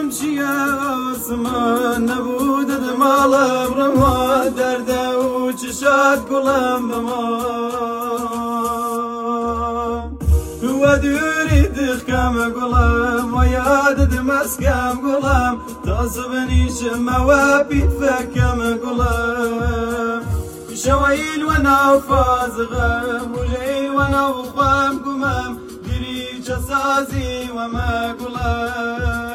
تمشي عثمان نبود دمال برما درده وششات قلم بمان ودوري دخكم قلم وياد دمسكم قلم تصبني شم وابيت فكم قلم شويل وانا فاز غم وجيل وانا وخام قمم دريش سازي وما قلم